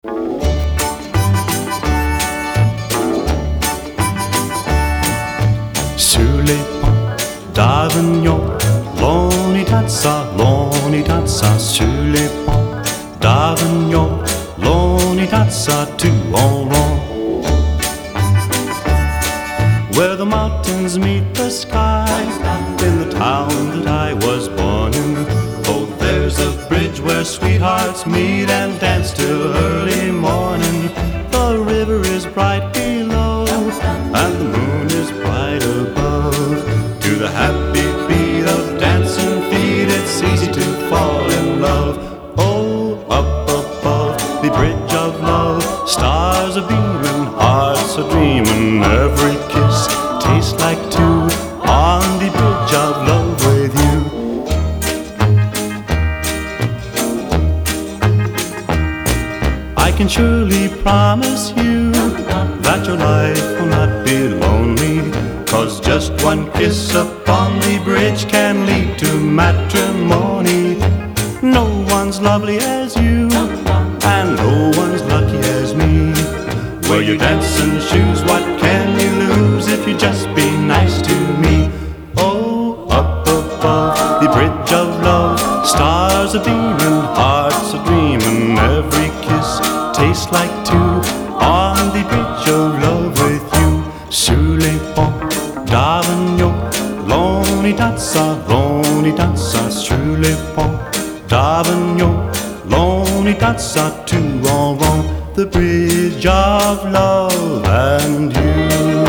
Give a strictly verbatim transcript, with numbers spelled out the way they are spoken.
Sur les ponts d'Avignon, l'on y dansa, l'on y dansa. Sur les ponts d'Avignon, l'on y dansa tout en rond. Where the mountains meet the sky, in the town that I was born in. Oh, there's a bridge where sweethearts meet and dance till early morning. The river is bright below, and the moon is bright above. To the happy beat of dancing feet, it's easy to fall in love. Oh, up above the bridge of love, stars are beaming, hearts are dreaming. Every kiss tastes like two on the bridge of love with you. I can surely promise you that your life will not be lonely, 'cause just one kiss upon the bridge can lead to matrimony. No one's lovely as you, and no one's lucky as me. Wear your dancing shoes, what can you lose if you just be nice to me? Oh, up above the bridge of love, stars are beaming, hearts are dreaming. Every kiss tastes like two on the bridge of love with you. Sur les ponts d'Avignon, l'on y dansa, l'on y dansa. Sur les ponts d'Avignon, l'on y dansa tout en rond. The bridge of love and you.